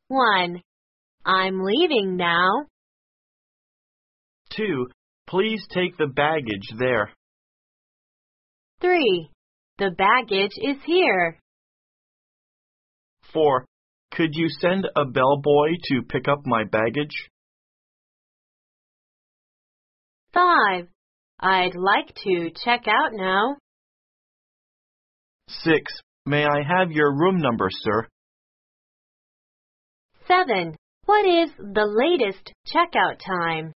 1. I'm leaving now. 2. Please take the baggage there. 3. The baggage is here. 4. Could you send a bellboy to pick up my baggage? 5. I'd like to check out now. 6. May I have your room number, sir? 7. What is the latest checkout time?